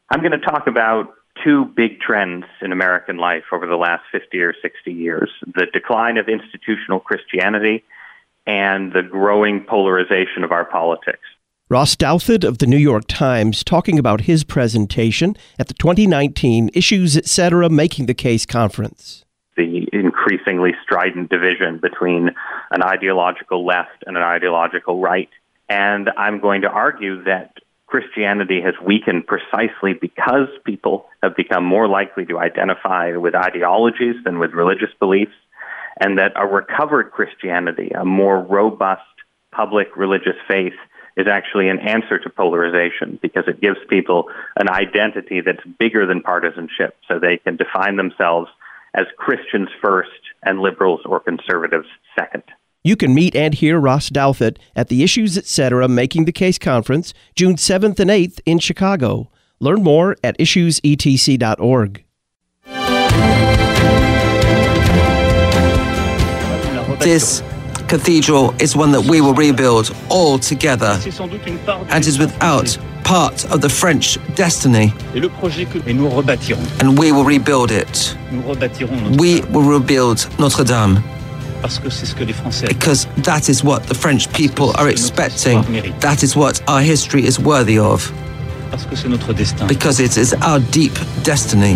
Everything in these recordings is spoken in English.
I'm going to talk about two big trends in American life over the last 50 or 60 years, the decline of institutional Christianity and the growing polarization of our politics. Ross Douthat of the New York Times talking about his presentation at the 2019 Issues Etc. Making the Case conference. The increasingly strident division between an ideological left and an ideological right. And I'm going to argue that Christianity has weakened precisely because people have become more likely to identify with ideologies than with religious beliefs, and that a recovered Christianity, a more robust public religious faith, is actually an answer to polarization because it gives people an identity that's bigger than partisanship, so they can define themselves as Christians first and liberals or conservatives second. You can meet and hear Ross Douthat at the Issues Etc. Making the Case conference, June 7th and 8th in Chicago. Learn more at issuesetc.org. This cathedral is one that we will rebuild all together and is without part of the French destiny. And we will rebuild it. We will rebuild Notre Dame. Because that is what the French people are expecting. That is what our history is worthy of. Because it is our deep destiny.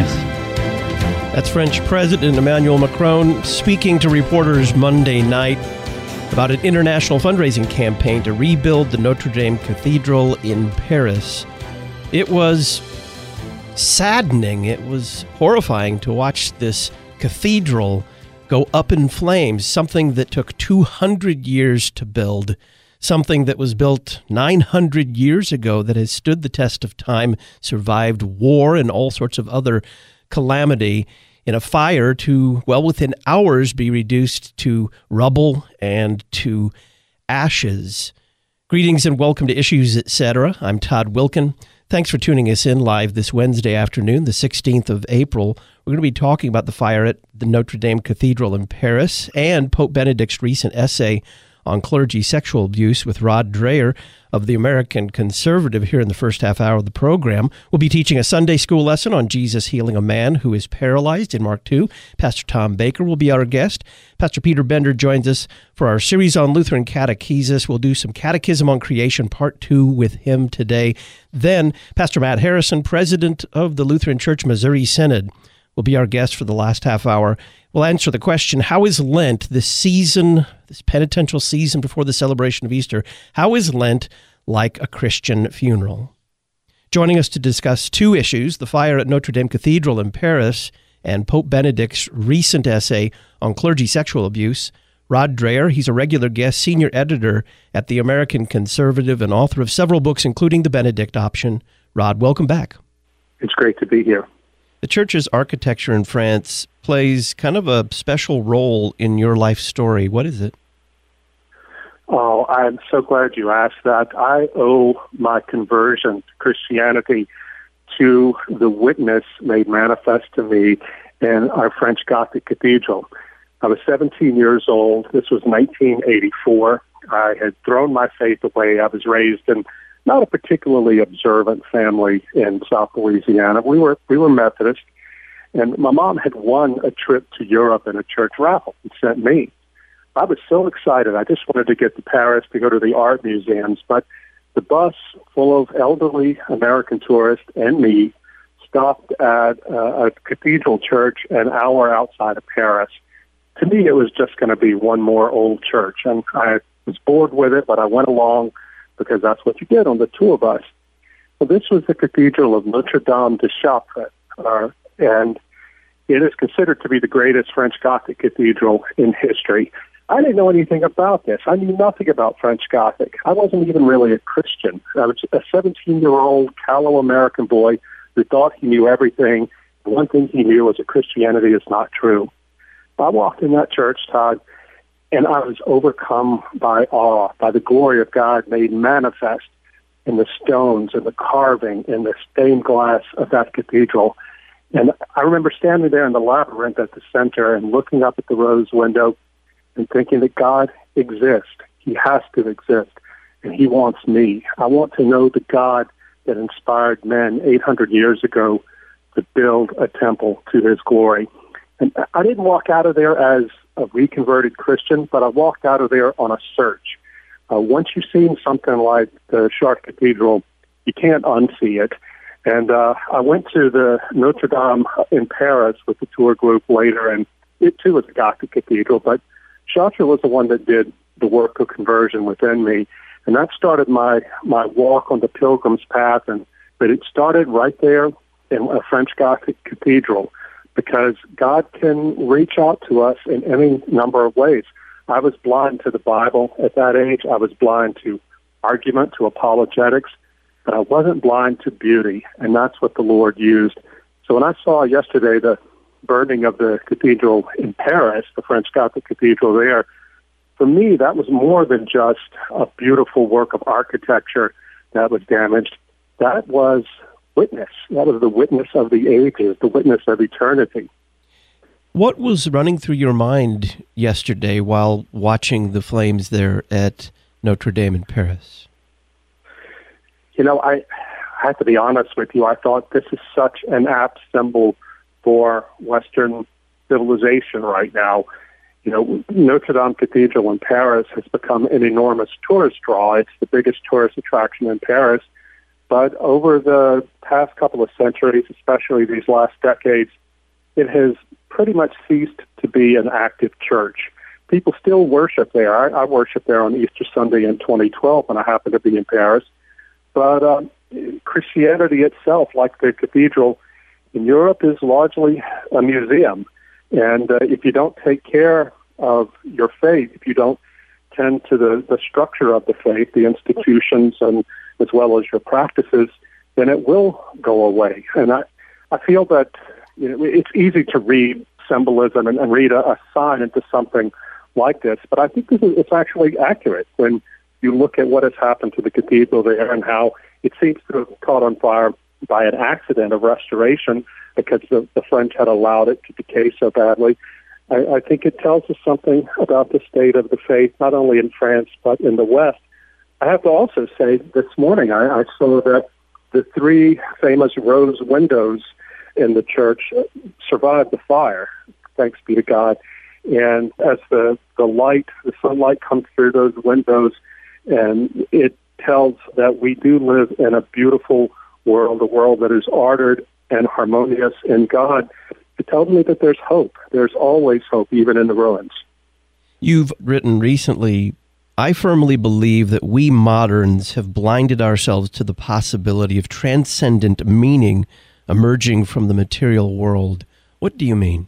That's French President Emmanuel Macron speaking to reporters Monday night about an international fundraising campaign to rebuild the Notre Dame Cathedral in Paris. It was saddening. It was horrifying to watch this cathedral go up in flames, something that took 200 years to build, something that was built 900 years ago that has stood the test of time, survived war and all sorts of other calamity, in a fire to, well, within hours be reduced to rubble and to ashes. Greetings and welcome to Issues Etc. I'm Todd Wilken. Thanks for tuning us in live this Wednesday afternoon, the 16th of April. We're going to be talking about the fire at the Notre Dame Cathedral in Paris and Pope Benedict's recent essay on clergy sexual abuse with Rod Dreher of the American Conservative here in the first half hour of the program. We'll be teaching a Sunday school lesson on Jesus healing a man who is paralyzed in Mark 2. Pastor Tom Baker will be our guest. Pastor Peter Bender joins us for our series on Lutheran catechesis. We'll do some Catechism on Creation, Part 2, with him today. Then Pastor Matt Harrison, president of the Lutheran Church Missouri Synod, will be our guest for the last half hour. We'll answer the question, how is Lent, this season, this penitential season before the celebration of Easter, how is Lent like a Christian funeral? Joining us to discuss two issues, the fire at Notre Dame Cathedral in Paris and Pope Benedict's recent essay on clergy sexual abuse, Rod Dreher. He's a regular guest, senior editor at the American Conservative and author of several books, including The Benedict Option. Rod, welcome back. It's great to be here. The church's architecture in France plays kind of a special role in your life story. What is it? Oh, I'm so glad you asked that. I owe my conversion to Christianity to the witness made manifest to me in our French Gothic cathedral. I was 17 years old. This was 1984. I had thrown my faith away. I was raised in not a particularly observant family in South Louisiana. We were Methodist, and my mom had won a trip to Europe in a church raffle and sent me. I was so excited. I just wanted to get to Paris to go to the art museums, but the bus full of elderly American tourists and me stopped at a cathedral church an hour outside of Paris. To me, it was just going to be one more old church, and I was bored with it, but I went along because that's what you did on the tour bus. Well, this was the Cathedral of Notre Dame de Chartres, and it is considered to be the greatest French Gothic cathedral in history. I didn't know anything about this. I knew nothing about French Gothic. I wasn't even really a Christian. I was a 17-year-old callow American boy who thought he knew everything. The one thing he knew was that Christianity is not true. I walked in that church, Todd, and I was overcome by awe, by the glory of God made manifest in the stones and the carving and the stained glass of that cathedral. And I remember standing there in the labyrinth at the center and looking up at the rose window and thinking that God exists. He has to exist, and he wants me. I want to know the God that inspired men 800 years ago to build a temple to his glory. And I didn't walk out of there as a reconverted Christian, but I walked out of there on a search. Once you've seen something like the Chartres Cathedral, you can't unsee it. And I went to the Notre Dame in Paris with the tour group later, and it too was a Gothic cathedral, but Chartres was the one that did the work of conversion within me. And that started my walk on the pilgrim's path, but it started right there in a French Gothic cathedral, because God can reach out to us in any number of ways. I was blind to the Bible at that age. I was blind to argument, to apologetics, but I wasn't blind to beauty, and that's what the Lord used. So when I saw yesterday the burning of the cathedral in Paris, the French Gothic cathedral there, for me, that was more than just a beautiful work of architecture that was damaged. That was witness. That was the witness of the ages, the witness of eternity. What was running through your mind yesterday while watching the flames there at Notre Dame in Paris? You know, I have to be honest with you. I thought this is such an apt symbol for Western civilization right now. You know, Notre Dame Cathedral in Paris has become an enormous tourist draw. It's the biggest tourist attraction in Paris. But over the past couple of centuries, especially these last decades, it has pretty much ceased to be an active church. People still worship there. I worshiped there on Easter Sunday in 2012 when I happened to be in Paris. But Christianity itself, like the cathedral in Europe, is largely a museum. And if you don't take care of your faith, if you don't tend to the structure of the faith, the institutions, and as well as your practices, then it will go away. And I feel that it's easy to read symbolism and read a sign into something like this, but I think it's actually accurate when you look at what has happened to the cathedral there and how it seems to have caught on fire by an accident of restoration because the French had allowed it to decay so badly. I think it tells us something about the state of the faith, not only in France, but in the West. I have to also say this morning I saw that the three famous rose windows in the church survived the fire, thanks be to God. And as the sunlight comes through those windows, and it tells that we do live in a beautiful world, a world that is ordered and harmonious in God. It tells me that there's hope. There's always hope, even in the ruins. You've written recently, I firmly believe that we moderns have blinded ourselves to the possibility of transcendent meaning emerging from the material world. What do you mean?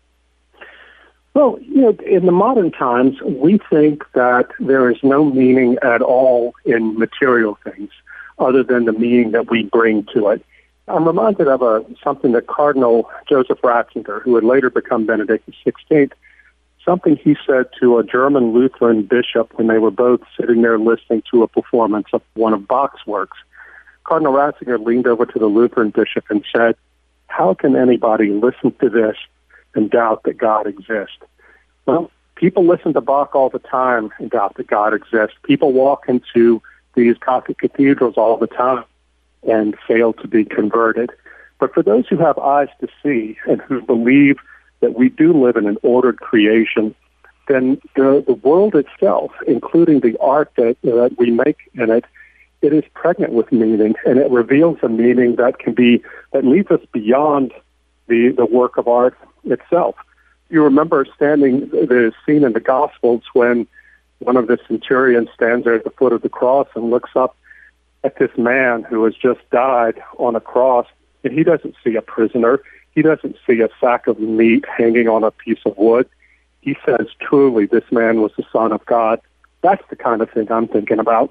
Well, in the modern times, we think that there is no meaning at all in material things other than the meaning that we bring to it. I'm reminded of something that Cardinal Joseph Ratzinger, who would later become Benedict XVI, something he said to a German Lutheran bishop when they were both sitting there listening to a performance of one of Bach's works. Cardinal Ratzinger leaned over to the Lutheran bishop and said, "How can anybody listen to this and doubt that God exists?" Well, people listen to Bach all the time and doubt that God exists. People walk into these Gothic cathedrals all the time and fail to be converted. But for those who have eyes to see and who believe that we do live in an ordered creation, then the world itself, including the art that we make in it, it is pregnant with meaning, and it reveals a meaning that leads us beyond the work of art itself. You remember the scene in the Gospels when one of the centurions stands there at the foot of the cross and looks up at this man who has just died on a cross, and he doesn't see a prisoner. He doesn't see a sack of meat hanging on a piece of wood. He says, truly, this man was the Son of God. That's the kind of thing I'm thinking about.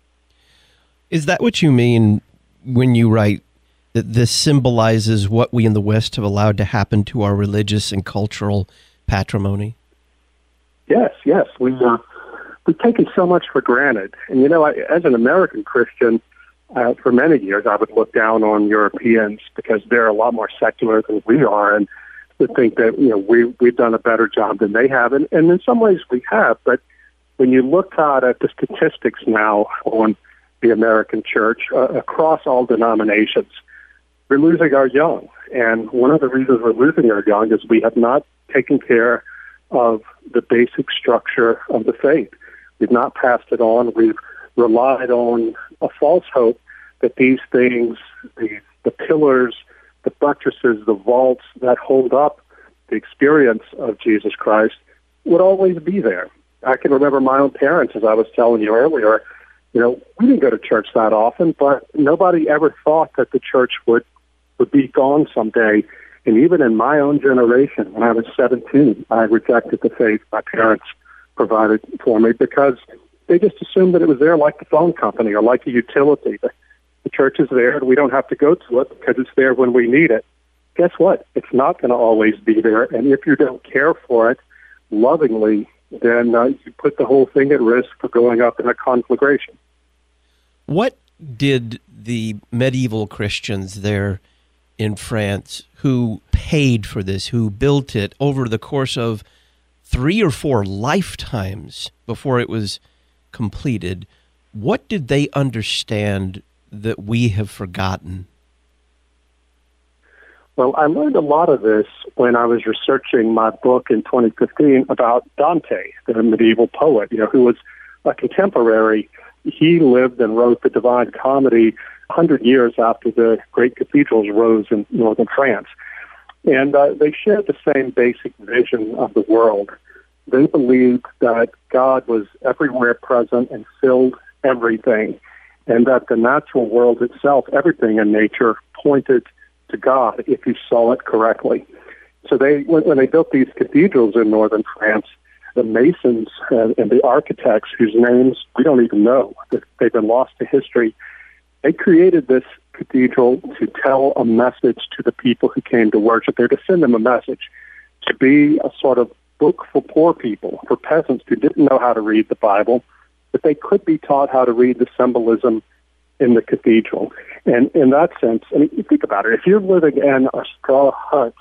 Is that what you mean when you write that this symbolizes what we in the West have allowed to happen to our religious and cultural patrimony? Yes. We've taken so much for granted. And, as an American Christian, for many years, I would look down on Europeans because they're a lot more secular than we are, and to think that, we've done a better job than they have. And in some ways we have. But when you look out at the statistics now on the American church across all denominations. We're losing our young. And one of the reasons we're losing our young is we have not taken care of the basic structure of the faith. We've not passed it on. We've relied on a false hope that these things, the pillars, the buttresses, the vaults that hold up the experience of Jesus Christ would always be there. I can remember my own parents, as I was telling you earlier. We didn't go to church that often, but nobody ever thought that the church would be gone someday. And even in my own generation, when I was 17, I rejected the faith my parents provided for me because they just assumed that it was there like the phone company or like a utility. The church is there and we don't have to go to it because it's there when we need it. Guess what? It's not going to always be there. And if you don't care for it lovingly, then you put the whole thing at risk for going up in a conflagration. What did the medieval Christians there in France who paid for this, who built it over the course of 3 or 4 lifetimes before it was completed, what did they understand that we have forgotten? Well, I learned a lot of this when I was researching my book in 2015 about Dante, the medieval poet, who was a contemporary. He lived and wrote the Divine Comedy 100 years after the great cathedrals rose in northern France. And they shared the same basic vision of the world. They believed that God was everywhere present and filled everything, and that the natural world itself, everything in nature, pointed to God if you saw it correctly. So when they built these cathedrals in northern France, the masons and the architects, whose names we don't even know, they've been lost to history, they created this cathedral to tell a message to the people who came to worship there, to send them a message, to be a sort of book for poor people, for peasants who didn't know how to read the Bible, but they could be taught how to read the symbolism in the cathedral. And in that sense, I mean, you think about it. If you're living in a straw hut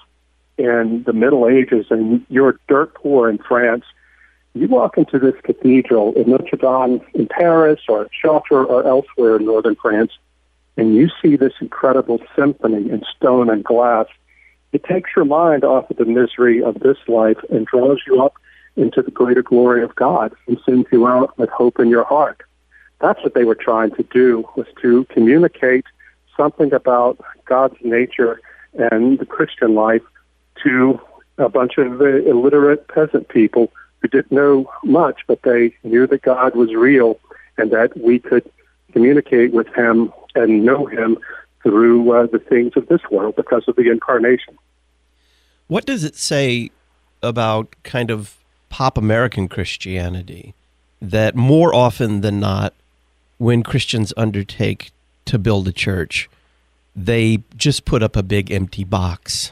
in the Middle Ages and you're dirt poor in France, you walk into this cathedral in Notre Dame in Paris or Chartres or elsewhere in northern France, and you see this incredible symphony in stone and glass. It takes your mind off of the misery of this life and draws you up into the greater glory of God and sends you out with hope in your heart. That's what they were trying to do, was to communicate something about God's nature and the Christian life to a bunch of illiterate peasant people who didn't know much, but they knew that God was real and that we could communicate with him and know him through the things of this world because of the incarnation. What does it say about kind of pop American Christianity that more often than not, when Christians undertake to build a church, they just put up a big empty box?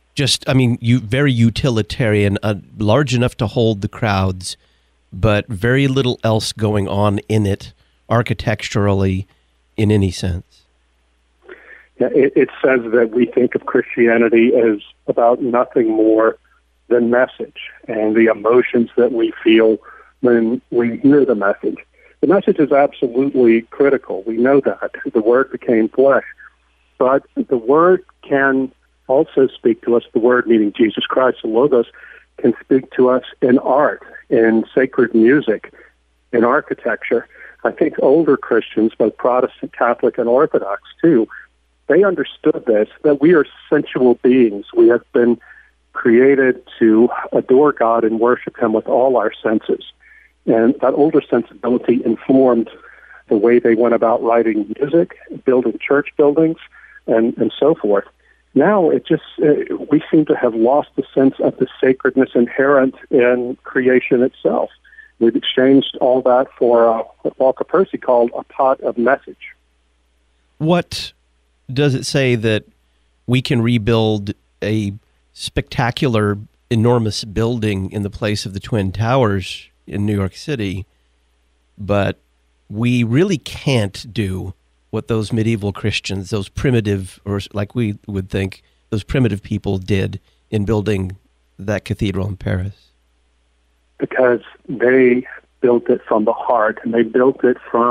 Very utilitarian, large enough to hold the crowds, but very little else going on in it architecturally in any sense. Yeah, it says that we think of Christianity as about nothing more than message and the emotions that we feel when we hear the message. The message is absolutely critical. We know that. The Word became flesh. But the Word can also speak to us. The Word, meaning Jesus Christ, the Logos, can speak to us in art, in sacred music, in architecture. I think older Christians, both Protestant, Catholic, and Orthodox too, they understood this, that we are sensual beings. We have been created to adore God and worship him with all our senses. And that older sensibility informed the way they went about writing music, building church buildings, and so forth. Now it just, we seem to have lost the sense of the sacredness inherent in creation itself. We've exchanged all that for what Walker Percy called a pot of message. What does it say that we can rebuild a spectacular, enormous building in the place of the Twin Towers in New York City, but we really can't do what those medieval Christians, those primitive, or like we would think, those primitive people did in building that cathedral in Paris? Because they built it from the heart, and they built it from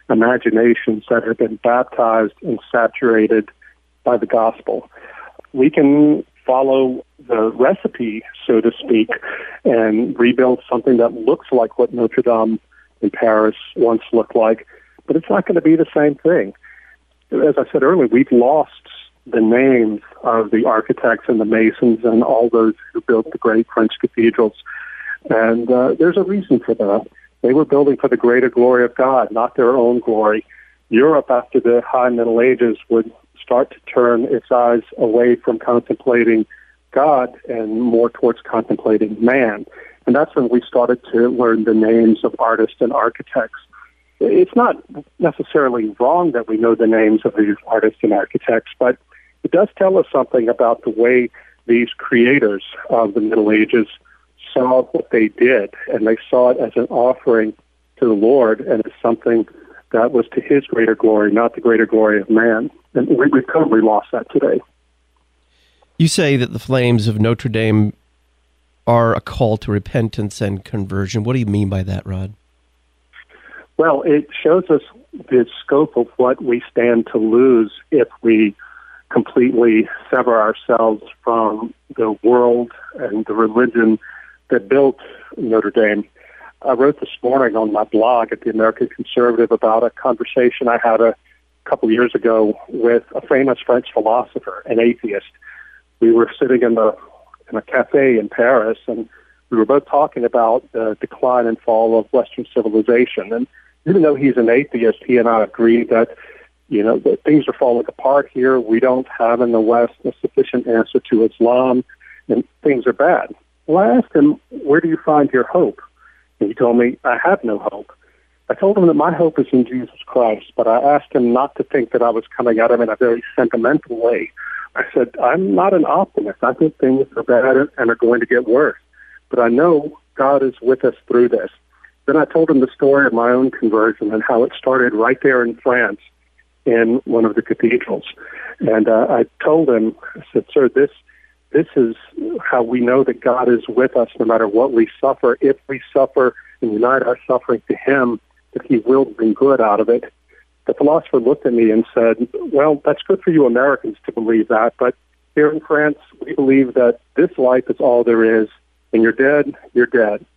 imaginations that have been baptized and saturated by the gospel. We can follow the recipe, so to speak, and rebuild something that looks like what Notre Dame in Paris once looked like, but it's not going to be the same thing. As I said earlier, we've lost the names of the architects and the masons and all those who built the great French cathedrals. And there's a reason for that. They were building for the greater glory of God, not their own glory. Europe, after the High Middle Ages, would start to turn its eyes away from contemplating God and more towards contemplating man. And that's when we started to learn the names of artists and architects. It's not necessarily wrong that we know the names of these artists and architects, but it does tell us something about the way these creators of the Middle Ages saw what they did, and they saw it as an offering to the Lord and as something that was to his greater glory, not the greater glory of man. And we've totally lost that today. You say that the flames of Notre Dame are a call to repentance and conversion. What do you mean by that, Rod? Well, it shows us the scope of what we stand to lose if we completely sever ourselves from the world and the religion that built Notre Dame. I wrote this morning on my blog at the American Conservative about a conversation I had a couple years ago with a famous French philosopher, an atheist. We were sitting in a cafe in Paris, and we were both talking about the decline and fall of Western civilization. And even though he's an atheist, he and I agreed that, that things are falling apart here. We don't have in the West a sufficient answer to Islam, and things are bad. Well, I asked him, where do you find your hope? And he told me, I have no hope. I told him that my hope is in Jesus Christ, but I asked him not to think that I was coming at him in a very sentimental way. I said, I'm not an optimist. I think things are bad and are going to get worse. But I know God is with us through this. Then I told him the story of my own conversion and how it started right there in France in one of the cathedrals. And I told him, I said, sir, this is how we know that God is with us no matter what we suffer. If we suffer and unite our suffering to him, that he will bring good out of it. The philosopher looked at me and said, well, that's good for you Americans to believe that, but here in France, we believe that this life is all there is. When you're dead, you're dead.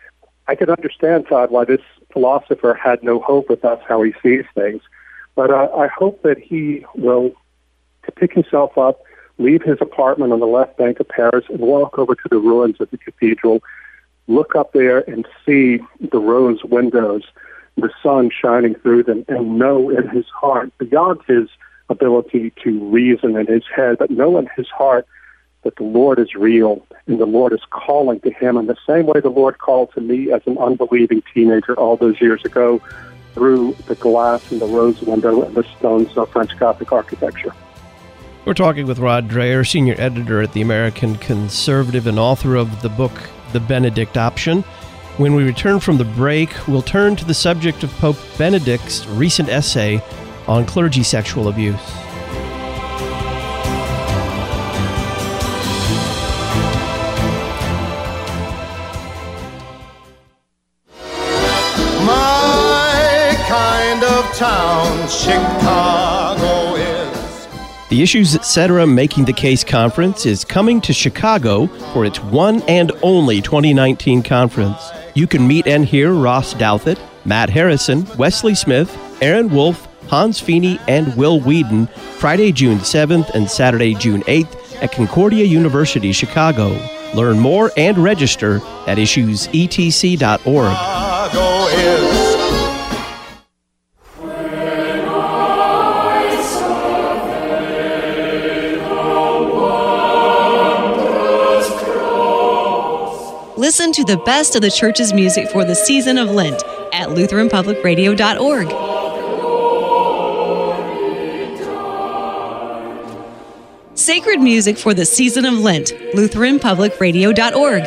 I could understand, Todd, why this philosopher had no hope if that's how he sees things. But I hope that he will pick himself up, leave his apartment on the left bank of Paris, and walk over to the ruins of the cathedral, look up there and see the rose windows, the sun shining through them, and know in his heart, beyond his ability to reason in his head, but know in his heart that the Lord is real and the Lord is calling to him in the same way the Lord called to me as an unbelieving teenager all those years ago through the glass and the rose window and the stones of French Gothic architecture. We're talking with Rod Dreher, senior editor at the American Conservative and author of the book, The Benedict Option. When we return from the break, we'll turn to the subject of Pope Benedict's recent essay on clergy sexual abuse. My kind of town, Chicago is. The Issues Etc. Making the Case Conference is coming to Chicago for its one and only 2019 conference. You can meet and hear Ross Douthat, Matt Harrison, Wesley Smith, Aaron Wolf, Hans Feeney, and Will Whedon Friday, June 7th and Saturday, June 8th at Concordia University, Chicago. Learn more and register at issuesetc.org. Chicago is. Listen to the best of the church's music for the season of Lent at LutheranPublicRadio.org. Sacred music for the season of Lent, LutheranPublicRadio.org.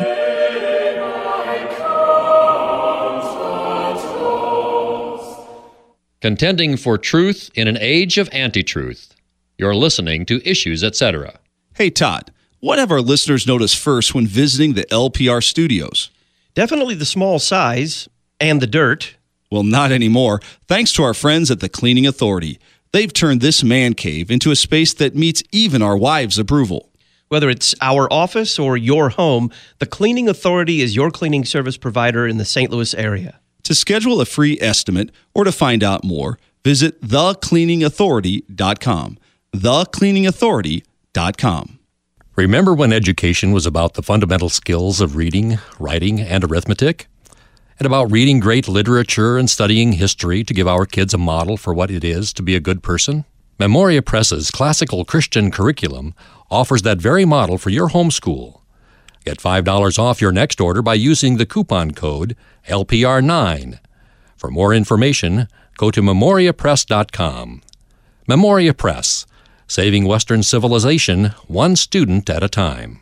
Contending for truth in an age of anti-truth. You're listening to Issues Etc. Hey, Todd. What have our listeners noticed first when visiting the LPR studios? Definitely the small size and the dirt. Well, not anymore, thanks to our friends at the Cleaning Authority. They've turned this man cave into a space that meets even our wives' approval. Whether it's our office or your home, the Cleaning Authority is your cleaning service provider in the St. Louis area. To schedule a free estimate or to find out more, visit thecleaningauthority.com. thecleaningauthority.com. Remember when education was about the fundamental skills of reading, writing, and arithmetic? And about reading great literature and studying history to give our kids a model for what it is to be a good person? Memoria Press's classical Christian curriculum offers that very model for your homeschool. Get $5 off your next order by using the coupon code LPR9. For more information, go to memoriapress.com. Memoria Press, saving Western civilization one student at a time.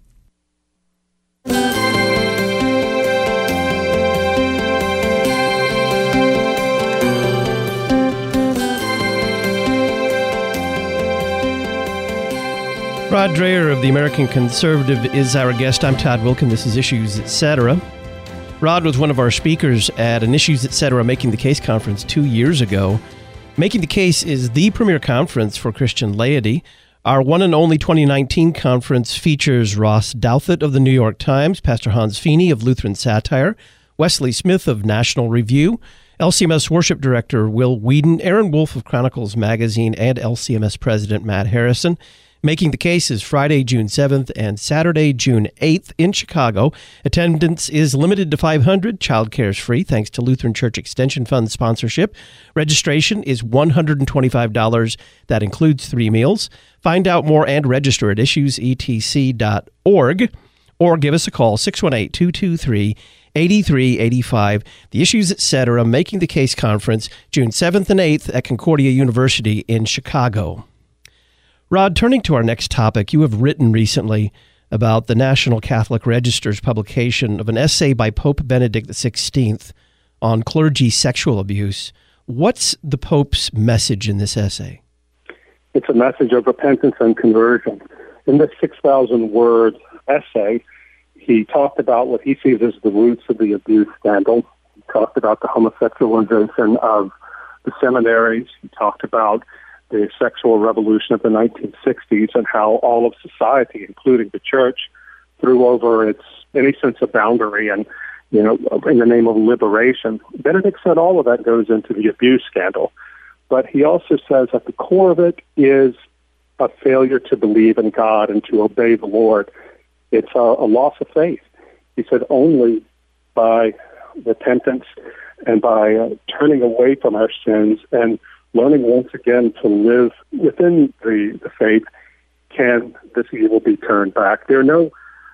Rod Dreher of the American Conservative is our guest. I'm Todd Wilken. This is Issues Etc. Rod was one of our speakers at an Issues Etc. Making the Case conference 2 years ago. Making the Case is the premier conference for Christian laity. Our one and only 2019 conference features Ross Douthat of the New York Times, Pastor Hans Feeney of Lutheran Satire, Wesley Smith of National Review, LCMS Worship Director Will Whedon, Aaron Wolf of Chronicles Magazine, and LCMS President Matt Harrison. Making the Case is Friday, June 7th and Saturday, June 8th in Chicago. Attendance is limited to 500. Childcare is free thanks to Lutheran Church Extension Fund sponsorship. Registration is $125. That includes 3 meals. Find out more and register at issuesetc.org or give us a call, 618-223-8385. The Issues Etc. Making the Case Conference, June 7th and 8th at Concordia University in Chicago. Rod, turning to our next topic, you have written recently about the National Catholic Register's publication of an essay by Pope Benedict XVI on clergy sexual abuse. What's the Pope's message in this essay? It's a message of repentance and conversion. In this 6,000-word essay, he talked about what he sees as the roots of the abuse scandal. He talked about the homosexualization of the seminaries. He talked about the sexual revolution of the 1960s and how all of society, including the church, threw over any sense of boundary and, in the name of liberation. Benedict said all of that goes into the abuse scandal. But he also says at the core of it is a failure to believe in God and to obey the Lord. It's a loss of faith. He said only by repentance and by turning away from our sins and learning once again to live within the faith can this evil be turned back. There are no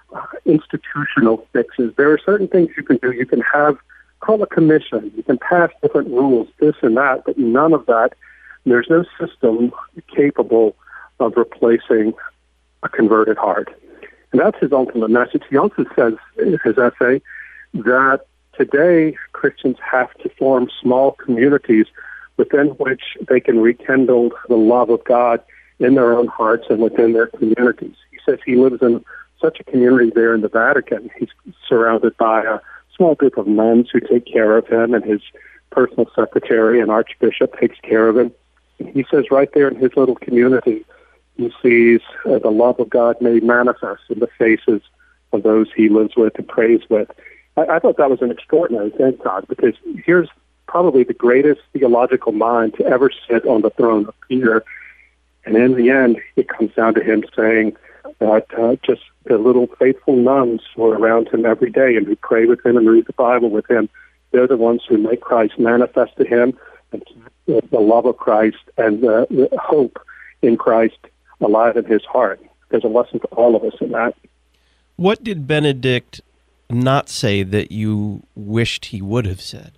institutional fixes. There are certain things you can do. You can call a commission. You can pass different rules, this and that, but none of that. There's no system capable of replacing a converted heart. And that's his ultimate message. He also says in his essay that today Christians have to form small communities within which they can rekindle the love of God in their own hearts and within their communities. He says he lives in such a community there in the Vatican. He's surrounded by a small group of nuns who take care of him, and his personal secretary and archbishop takes care of him. And he says right there in his little community, he sees the love of God made manifest in the faces of those he lives with and prays with. I thought that was an extraordinary thing, Todd, because here's probably the greatest theological mind to ever sit on the throne of Peter. And in the end, it comes down to him saying that just the little faithful nuns who are around him every day and who pray with him and read the Bible with him, they're the ones who make Christ manifest to him and keep the love of Christ and the hope in Christ alive in his heart. There's a lesson to all of us in that. What did Benedict not say that you wished he would have said?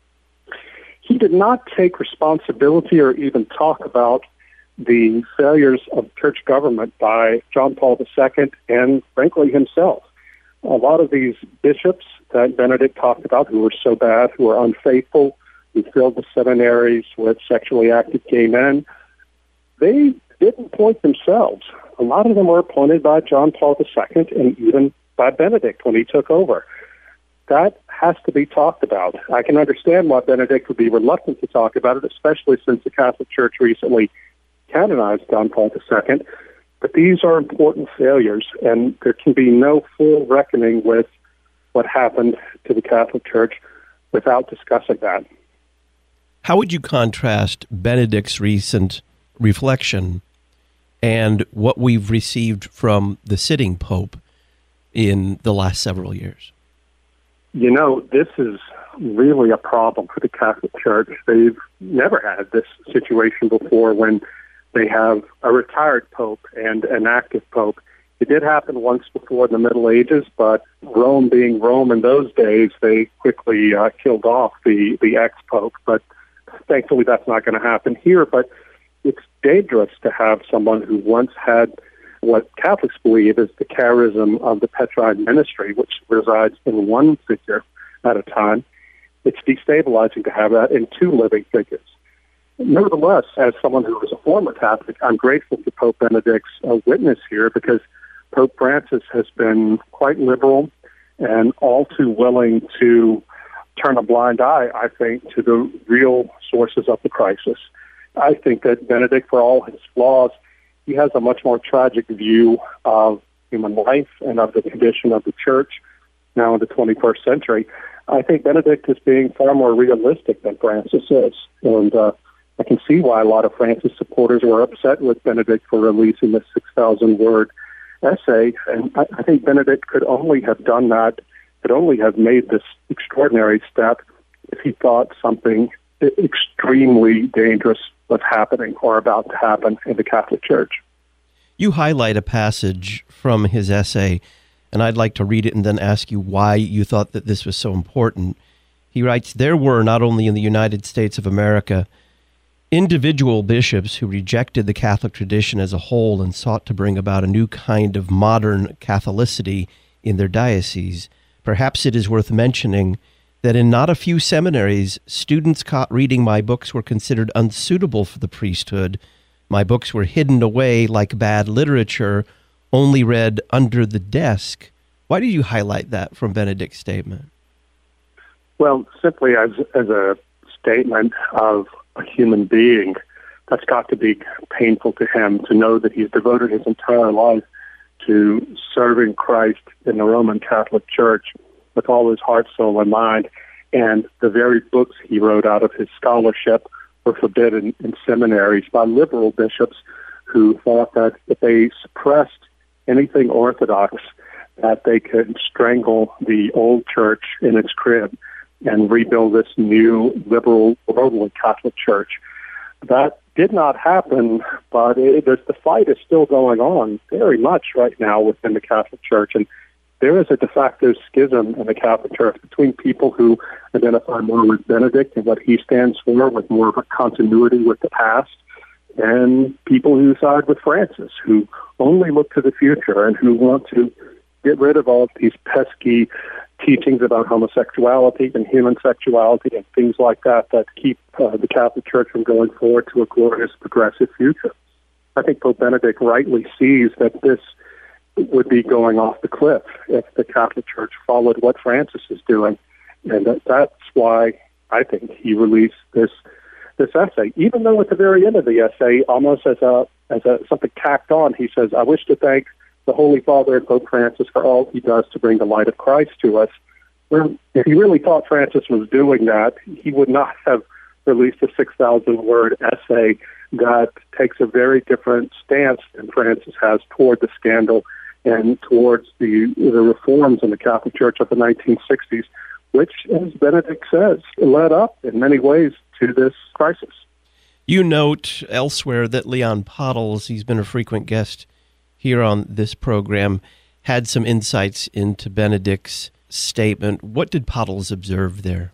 He did not take responsibility or even talk about the failures of church government by John Paul II and, frankly, himself. A lot of these bishops that Benedict talked about who were so bad, who were unfaithful, who filled the seminaries with sexually active gay men, they didn't appoint themselves. A lot of them were appointed by John Paul II and even by Benedict when he took over. that has to be talked about. I can understand why Benedict would be reluctant to talk about it, especially since the Catholic Church recently canonized John Paul II. But these are important failures, and there can be no full reckoning with what happened to the Catholic Church without discussing that. How would you contrast Benedict's recent reflection and what we've received from the sitting Pope in the last several years? You know, this is really a problem for the Catholic Church. They've never had this situation before when they have a retired pope and an active pope. It did happen once before in the Middle Ages, but Rome being Rome in those days, they quickly killed off the ex-pope. But thankfully that's not going to happen here. But it's dangerous to have someone who once had what Catholics believe is the charism of the Petrine ministry, which resides in one figure at a time. It's destabilizing to have that in two living figures. Nevertheless, as someone who is a former Catholic, I'm grateful to Pope Benedict's witness here, because Pope Francis has been quite liberal and all too willing to turn a blind eye, I think, to the real sources of the crisis. I think that Benedict, for all his flaws, he has a much more tragic view of human life and of the condition of the Church now in the 21st century. I think Benedict is being far more realistic than Francis is. And I can see why a lot of Francis supporters were upset with Benedict for releasing this 6,000-word essay. And I think Benedict could only have done that, could only have made this extraordinary step if he thought something extremely dangerous was happening or about to happen in the Catholic Church. You highlight a passage from his essay, and I'd like to read it and then ask you why you thought that this was so important. He writes, "There were, not only in the United States of America, individual bishops who rejected the Catholic tradition as a whole and sought to bring about a new kind of modern Catholicity in their diocese. Perhaps it is worth mentioning that in not a few seminaries, students caught reading my books were considered unsuitable for the priesthood. My books were hidden away like bad literature, only read under the desk." Why did you highlight that from Benedict's statement? Well, simply as a statement of a human being. That's got to be painful to him, to know that he's devoted his entire life to serving Christ in the Roman Catholic Church with all his heart, soul, and mind, and the very books he wrote out of his scholarship were forbidden in seminaries by liberal bishops who thought that if they suppressed anything Orthodox, that they could strangle the old church in its crib and rebuild this new liberal worldly Catholic Church. That did not happen, but the fight is still going on very much right now within the Catholic Church, and there is a de facto schism in the Catholic Church between people who identify more with Benedict and what he stands for, with more of a continuity with the past, and people who side with Francis, who only look to the future and who want to get rid of all these pesky teachings about homosexuality and human sexuality and things like that that keep the Catholic Church from going forward to a glorious progressive future. I think Pope Benedict rightly sees that this would be going off the cliff if the Catholic Church followed what Francis is doing. And that's why I think he released this essay, even though at the very end of the essay, almost as something tacked on, he says, "I wish to thank the Holy Father and Pope Francis for all he does to bring the light of Christ to us." Well, if he really thought Francis was doing that, he would not have released a 6,000-word essay that takes a very different stance than Francis has toward the scandal and towards the reforms in the Catholic Church of the 1960s, which, as Benedict says, led up in many ways to this crisis. You note elsewhere that Leon Pottles, he's been a frequent guest here on this program, had some insights into Benedict's statement. What did Pottles observe there?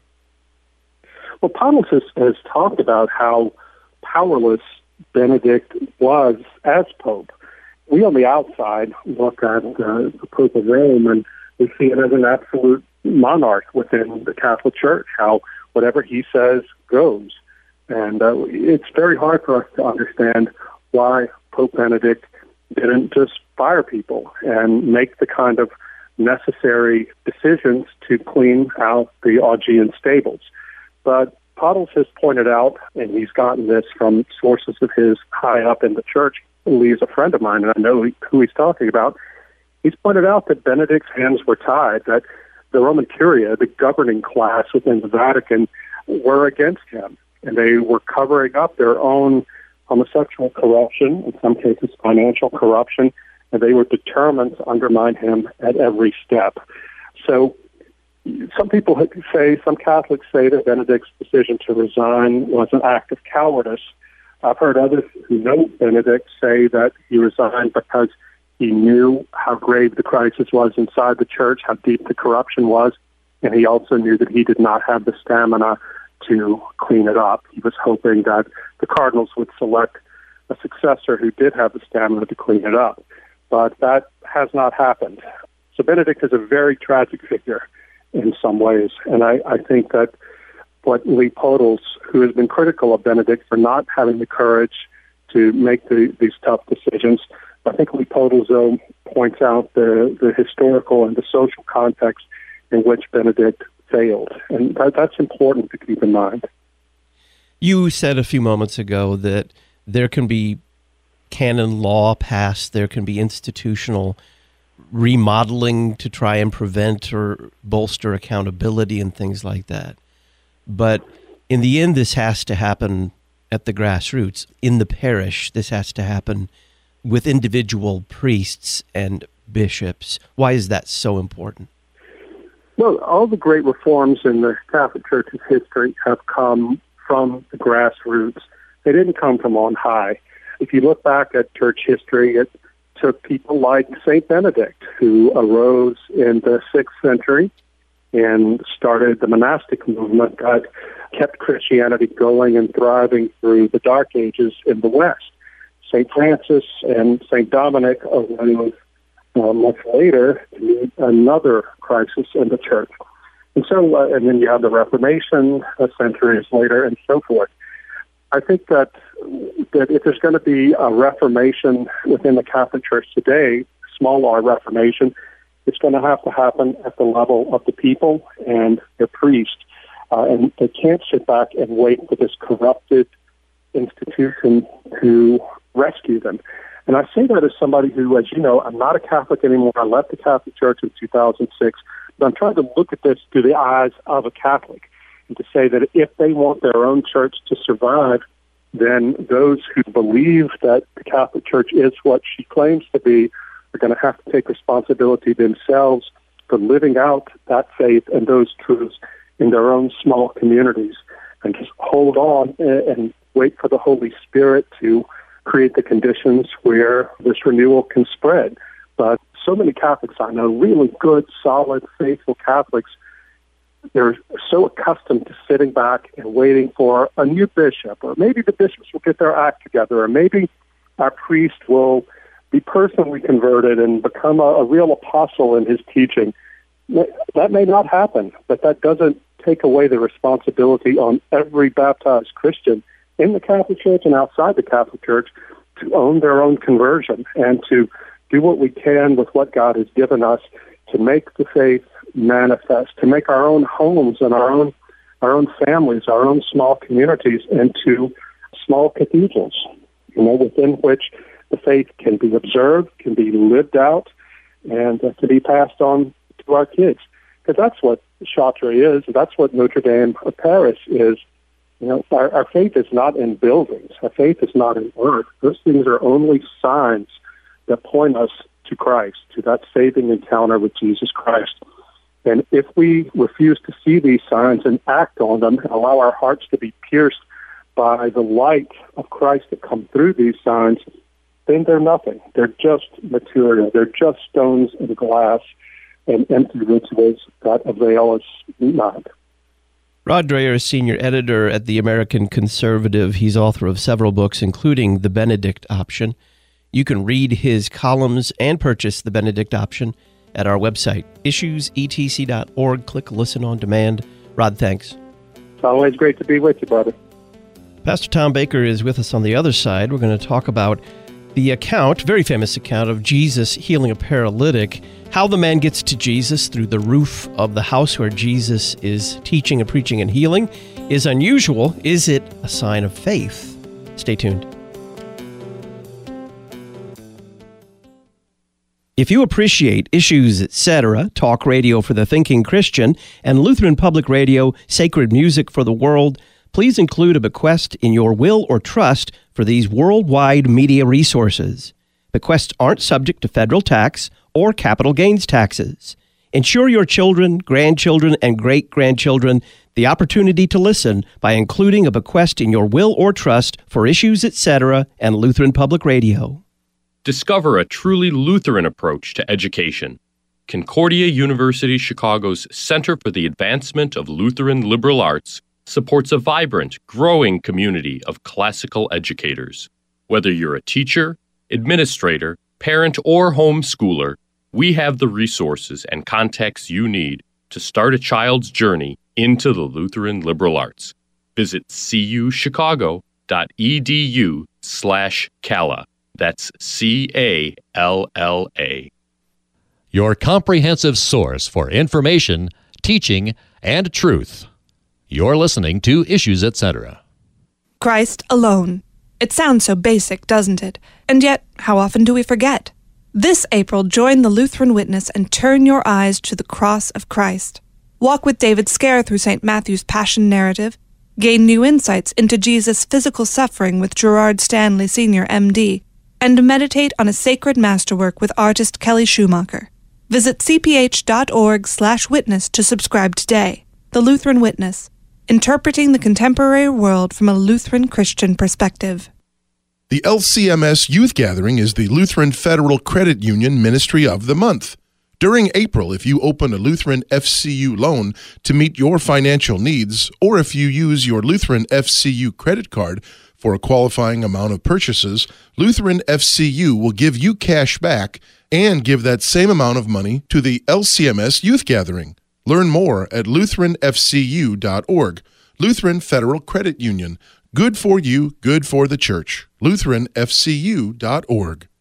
Well, Pottles has talked about how powerless Benedict was as Pope. We on the outside look at the Pope of Rome and we see it as an absolute monarch within the Catholic Church, how whatever he says goes. And it's very hard for us to understand why Pope Benedict didn't just fire people and make the kind of necessary decisions to clean out the Augean stables. But Pottles has pointed out, and he's gotten this from sources of his high up in the church, Lee's a friend of mine, and I know who he's talking about. He's pointed out that Benedict's hands were tied, that the Roman Curia, the governing class within the Vatican, were against him, and they were covering up their own homosexual corruption, in some cases financial corruption, and they were determined to undermine him at every step. So some people say, some Catholics say that Benedict's decision to resign was an act of cowardice. I've heard others who know Benedict say that he resigned because he knew how grave the crisis was inside the church, how deep the corruption was, and he also knew that he did not have the stamina to clean it up. He was hoping that the cardinals would select a successor who did have the stamina to clean it up. But that has not happened. So Benedict is a very tragic figure in some ways, and I think that what Lee Pottles, who has been critical of Benedict for not having the courage to make these tough decisions, I think Lee Pottles, though, points out the historical and the social context in which Benedict failed. And that's important to keep in mind. You said a few moments ago that there can be canon law passed, there can be institutional remodeling to try and prevent or bolster accountability and things like that. But in the end, this has to happen at the grassroots. In the parish, this has to happen with individual priests and bishops. Why is that so important? Well, all the great reforms in the Catholic Church's history have come from the grassroots. They didn't come from on high. If you look back at church history, it took people like St. Benedict, who arose in the 6th century and started the monastic movement that kept Christianity going and thriving through the Dark Ages in the West. St. Francis and St. Dominic arose much later to meet another crisis in the church. And so, and then you have the Reformation centuries later and so forth. I think that if there's going to be a reformation within the Catholic Church today, small r reformation, it's going to have to happen at the level of the people and the priest. And they can't sit back and wait for this corrupted institution to rescue them. And I say that as somebody who, as you know, I'm not a Catholic anymore. I left the Catholic Church in 2006, but I'm trying to look at this through the eyes of a Catholic and to say that if they want their own church to survive, then those who believe that the Catholic Church is what she claims to be are going to have to take responsibility themselves for living out that faith and those truths in their own small communities, and just hold on and wait for the Holy Spirit to create the conditions where this renewal can spread. But so many Catholics I know, really good, solid, faithful Catholics, they're so accustomed to sitting back and waiting for a new bishop, or maybe the bishops will get their act together, or maybe our priest will be personally converted and become a real apostle in his teaching. That may not happen, but that doesn't take away the responsibility on every baptized Christian in the Catholic Church and outside the Catholic Church to own their own conversion and to do what we can with what God has given us to make the faith manifest, to make our own homes and our own families, our own small communities into small cathedrals, within which the faith can be observed, can be lived out, and can be passed on to our kids. Because that's what Chartres is. That's what Notre Dame of Paris is. Our faith is not in buildings. Our faith is not in earth. Those things are only signs that point us to Christ, to that saving encounter with Jesus Christ. And if we refuse to see these signs and act on them and allow our hearts to be pierced by the light of Christ that come through these signs, then they're nothing. They're just material. They're just stones and glass and empty rituals that avail us not. Rod Dreher is senior editor at the American Conservative. He's author of several books, including The Benedict Option. You can read his columns and purchase The Benedict Option at our website, issuesetc.org. Click Listen on Demand. Rod, thanks. It's always great to be with you, brother. Pastor Tom Baker is with us on the other side. We're going to talk about the account, very famous account, of Jesus healing a paralytic. How the man gets to Jesus through the roof of the house where Jesus is teaching and preaching and healing is unusual. Is it a sign of faith? Stay tuned. If you appreciate Issues, Etc., talk radio for the thinking Christian, and Lutheran Public Radio, sacred music for the world, please include a bequest in your will or trust for these worldwide media resources. Bequests aren't subject to federal tax or capital gains taxes. Ensure your children, grandchildren, and great-grandchildren the opportunity to listen by including a bequest in your will or trust for Issues, Etc. and Lutheran Public Radio. Discover a truly Lutheran approach to education. Concordia University Chicago's Center for the Advancement of Lutheran Liberal Arts supports a vibrant, growing community of classical educators. Whether you're a teacher, administrator, parent, or homeschooler, we have the resources and contacts you need to start a child's journey into the Lutheran liberal arts. Visit cuchicago.edu/CALA. That's CALLA. Your comprehensive source for information, teaching, and truth. You're listening to Issues, Etc. Christ alone. It sounds so basic, doesn't it? And yet, how often do we forget? This April, join the Lutheran Witness and turn your eyes to the cross of Christ. Walk with David Scare through St. Matthew's Passion narrative. Gain new insights into Jesus' physical suffering with Gerard Stanley Sr., MD. And meditate on a sacred masterwork with artist Kelly Schumacher. Visit cph.org/witness to subscribe today. The Lutheran Witness, interpreting the contemporary world from a Lutheran Christian perspective. The LCMS Youth Gathering is the Lutheran Federal Credit Union Ministry of the Month. During April, if you open a Lutheran FCU loan to meet your financial needs, or if you use your Lutheran FCU credit card for a qualifying amount of purchases, Lutheran FCU will give you cash back and give that same amount of money to the LCMS Youth Gathering. Learn more at lutheranfcu.org. Lutheran Federal Credit Union. Good for you, good for the church. lutheranfcu.org.